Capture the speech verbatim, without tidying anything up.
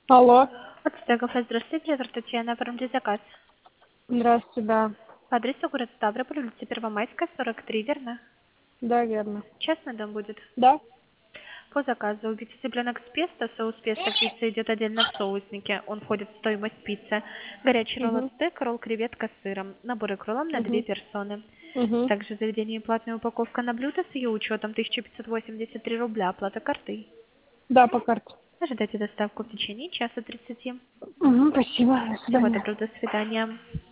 Алло. Отстая кафе, здравствуйте, директор Татьяна, оформите заказ. Здравствуйте, да. По адресу город Ставрополь, улица Первомайская, сорок три, верно? Да, верно. Частный дом будет. Да? По заказу убить цыпленок с песто, соус песто пицца идет отдельно в соуснике, он входит в стоимость пиццы. Горячий ролл от Угу. стейк, ролл креветка с сыром, наборы крылом на две Угу. персоны. Угу. Также в заведении платная упаковка на блюдо с ее учетом тысяча пятьсот восемьдесят три рубля, оплата картой. Да, по карте. Ожидайте доставку в течение часа тридцати. Угу, спасибо. До Всего свидания. доброго, до свидания.